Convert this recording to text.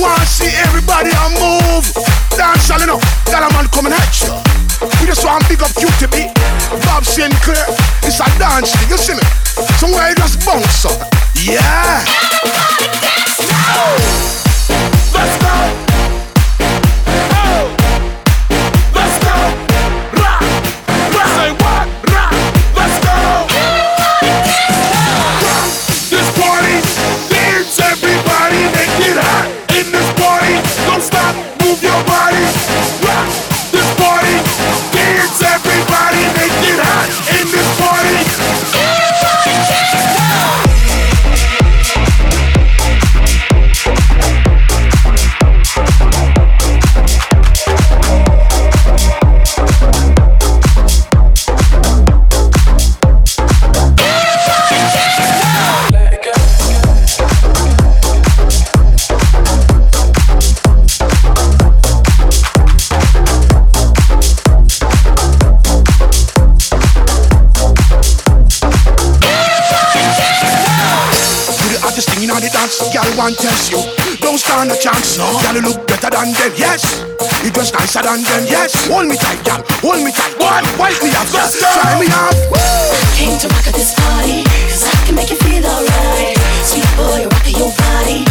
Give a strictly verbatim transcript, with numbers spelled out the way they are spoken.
wanna see everybody a move. Dance all enough, got a man coming at you. We just want big up Q T B, Bob Sinclair. It's a dance thing, you see me? Somewhere you just bounce up. Yeah. Everybody dance now. Let's go. Oh. Let's go. Rock. Rock. Say what? Rock. Let's go. Everybody dance now. Rock. This party, dance everybody, make it hot. In this party, don't stop, move your body. Rock. This party, dance everybody, make it hot. In this party. Everybody dance now. You know the dance, girl want test you. Don't stand a chance, no. Girl you look better than them, yes. You dress nicer than them, yes. Hold me tight, girl, hold me tight. One, wipe me up, yes. Try me off. I came to rock at this party, cause I can make you feel alright. Sweet boy, rock your body.